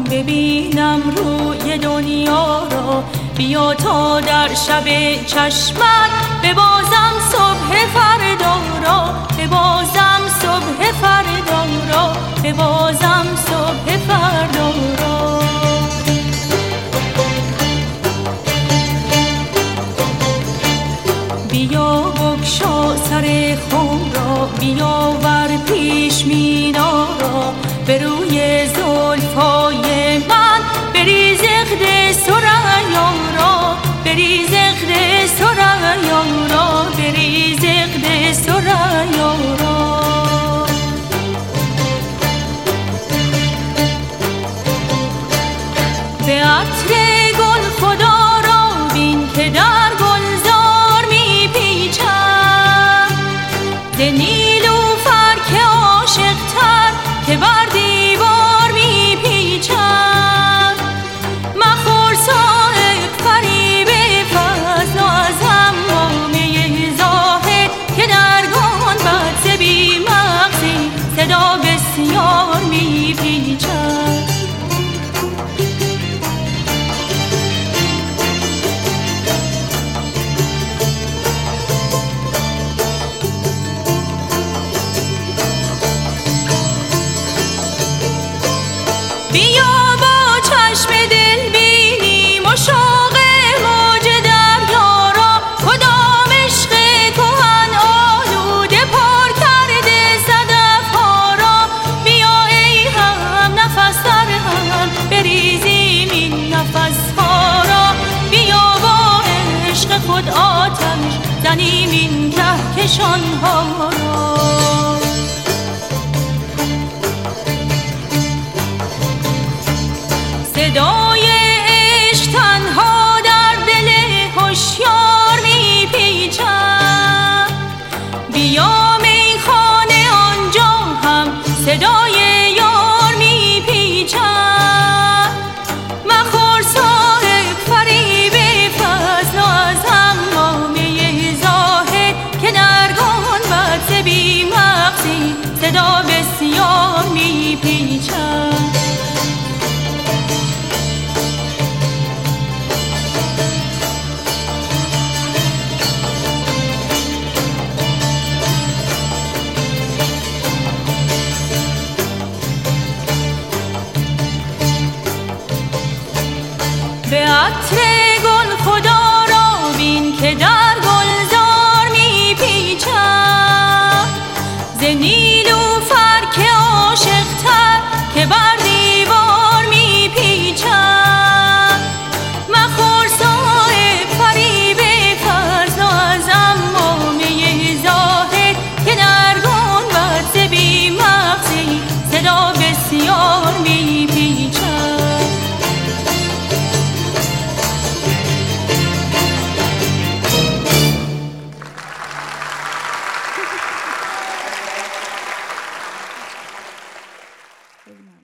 ببینم روی دنیا را، بیا تا در شب چشمت ببازم صبح فردا را، ببازم صبح فردا را، ببازم صبح فردا را. بیا بگشا سر خم را، بیا ور پیش مینا را، به روی زلفای من بریز عقد ثریا را، بریز عقد ثریا را، بریز عقد ثریا را. به عطر گل خدا را بین که در گلزار می پیچم، ز نیلوفر که عاشق تر که بر دیوار می پیچم. مخور صاحب فریب فضل از همامه زاهد که در گنبد ز بی مغزی صدا بسیار می پیچم. بیا با چشم دل بینیم و شوق موج دریا را، کدام عشق کهن آلوده پر کرده صدف ها را. بیا ای هم نفس در هم بریزیم این نفس ها را، بیا با عشق خود آتش زنیم این کهکشان ها را. صدای عشق تنها در دل هوشیار می پیچم. بیا میخانه آنجا هم صدای یار می پیچم. مخور صاحب فریب فضل از همامه زاهد که در گنبد ز بی مغزی صدا بسیار می پیچم. به عطر گل خدا را بین که در گلزار می پیچم، ز نیلوفر که عاشق تر که بر دیوار می پیچم. مخور صاحب فریب فضل از همامه زاهد که در گنبد ز بی مغزی صدا بسیار می پیچم. خیلی